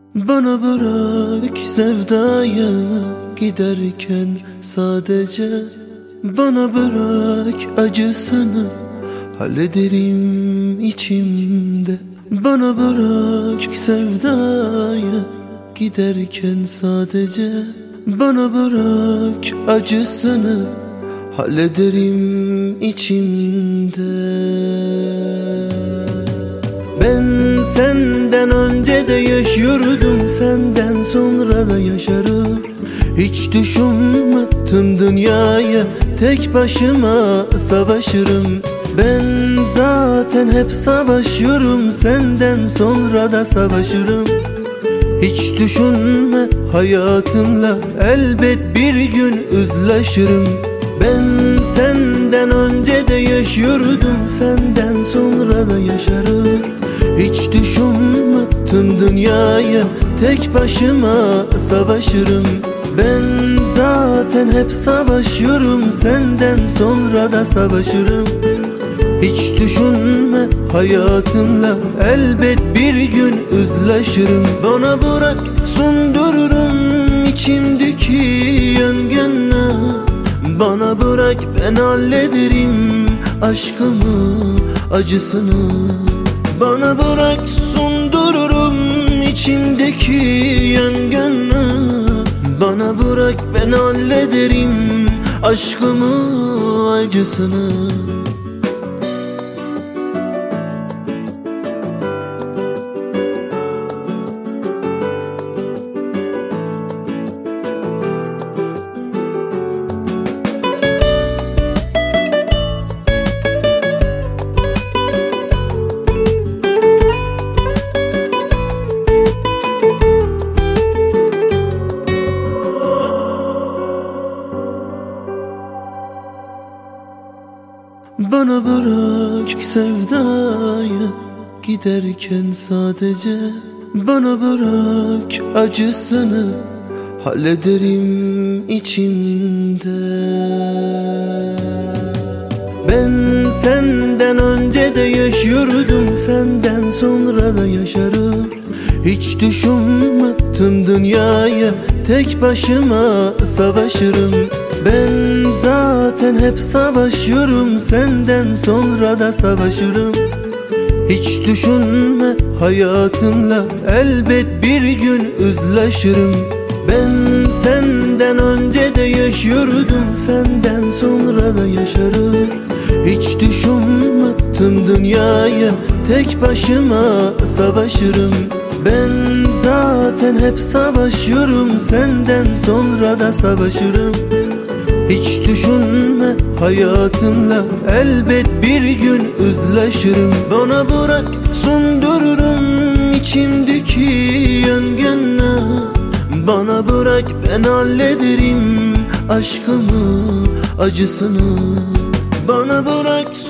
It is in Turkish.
Bana bırak sevdaya giderken sadece. Bana bırak acısını hallederim içimde. Bana bırak sevdaya giderken sadece. Bana bırak acısını hallederim içimde. Ben senden önce de yaşıyordum, senden sonra da yaşarım. Hiç düşünme tüm dünyaya tek başıma savaşırım. Ben zaten hep savaşıyorum, senden sonra da savaşırım. Hiç düşünme hayatımla elbet bir gün üzleşirim. Ben senden önce de yaşıyordum, senden sonra da yaşarım. Hiç düşünme tüm dünyaya tek başıma savaşırım. Ben zaten hep savaşıyorum, senden sonra da savaşırım. Hiç düşünme hayatımla elbet bir gün üzleşirim. Bana bırak söndürürüm içimdeki yangını. Bana bırak ben hallederim aşkımı, acısını. Bana bırak söndürürüm içimdeki yangını. Bana bırak ben hallederim aşkımı, acısını. Bana bırak sevdaya giderken sadece. Bana bırak acısını hallederim içimde. Ben senden önce de yaşıyordum, senden sonra da yaşarım. Hiç düşünme tüm dünyaya tek başıma savaşırım. Ben zaten hep savaşıyorum, senden sonra da savaşırım. Hiç düşünme hayatımla elbet bir gün üzleşirim. Ben senden önce de yaşıyordum, senden sonra da yaşarım. Hiç düşünme tüm dünyaya tek başıma savaşırım. Ben zaten hep savaşıyorum, senden sonra da savaşırım. Hiç düşünme hayatımla elbet bir gün üzleşirim. Bana bırak söndürürüm içimdeki yangını. Bana bırak ben hallederim aşkımı, acısını. Bana bırak